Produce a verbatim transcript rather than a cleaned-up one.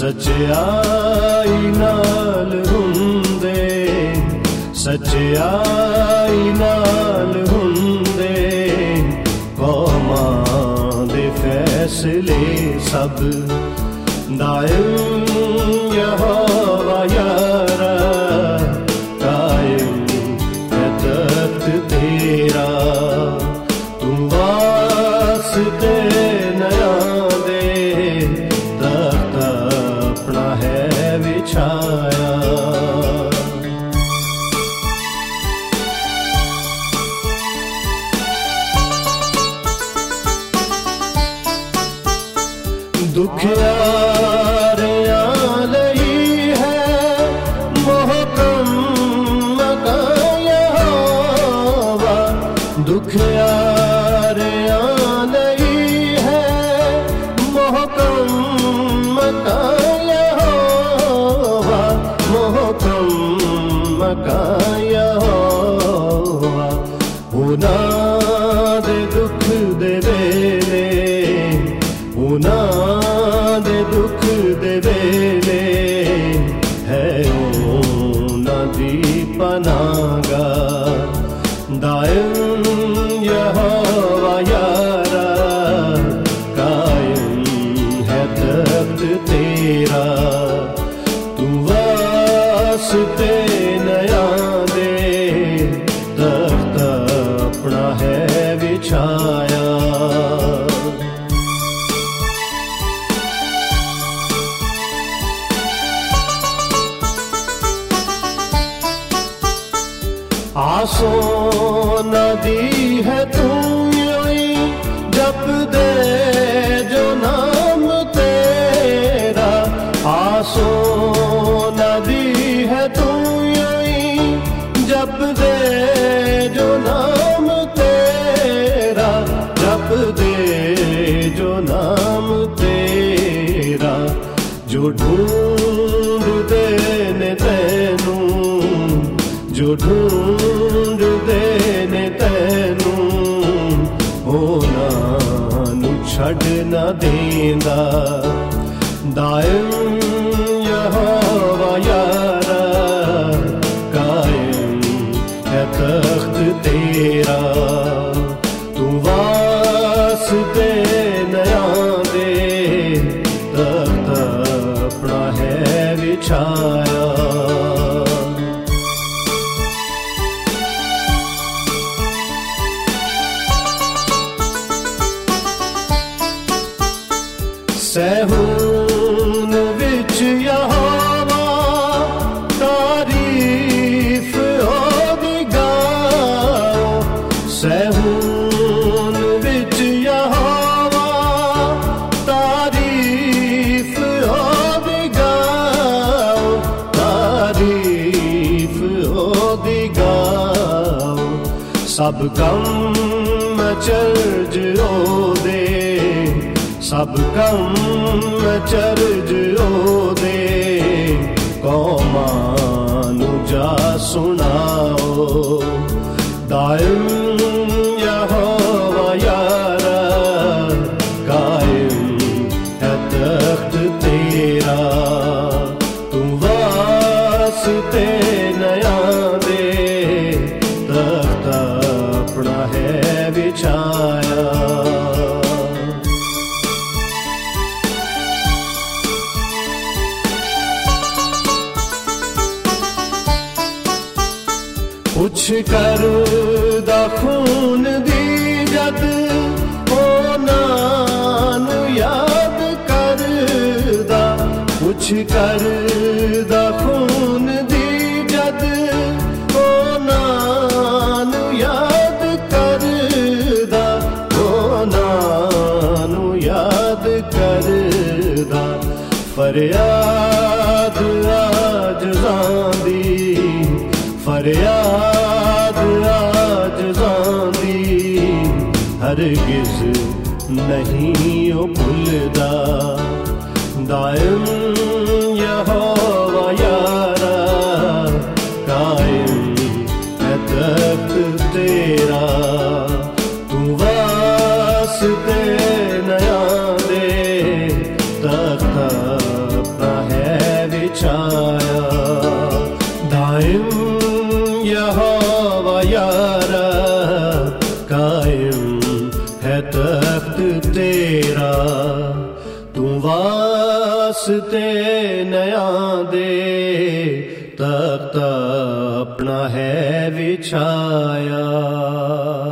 सच्चाई नाल हुंदे सच्चाई नाल हुंदे कौमां दे फैसले सब दायम यहोवा यारा कायम है तख्त तेरा तू वास्ते नया दे तख्त अपना है बिछाया। दुखियारियां लई है मोहकम मकान यहोवा दुखियारियां लई है मोहकम मकान यहोवा मोहकम मकान यहोवा उन्हां दे दुख दे वेले उन्हां दे दुख दे वेले है उन्हां दी पनाहगाह दायम यहोवा यारा कायम है तख्त तेरा तू वास्ते नया दे तख्त अपना है बिछाया। आसों नदी है तू यूं जप दे जो नाम तेरा आसों नदी है तू यूं जप दे जो नाम तेरा जप दे जो नाम तेरा जो ढूंढदे ने तैनू जो ढूंढदे ने तैनू उन्हां नू छड़ ना देंदा दायम यहोवा यारा कायम है तख्त तेरा तू वास्ते नया दे तख्त अपना है बिछाया। सहून विच यहोवा तारीफ ओदी गाओ सहून विच यहोवा तारीफ ओदी गाओ तारीफ ओदी गाओ सब कम चर्ज ओदे सब कम चरज ओदे कौमां नू जा सुनाओ दायम यहोवा यारा कायम है तख्त तेरा तू वास्ते नया दे तख्त अपना है बिछाया। पुछ कर दा खून दी जद उन्हां नू याद करदा पुछ कर दा खून दी जद उन्हां नू याद करदा उन्हां नू याद करदा फरियाद आजज़ां दी फरियाद आजज़ां दी हरगिज़ नहीं ओ भुलदा दायम यहोवा यारा कायम है तख्त तेरा तू वास्ते नया दे तख्त अपना बिछाया। दाइम यहोवा यारा, कायम है तख्त तेरा। तू वास्ते नया दे, तख्त अपना है बिछाया।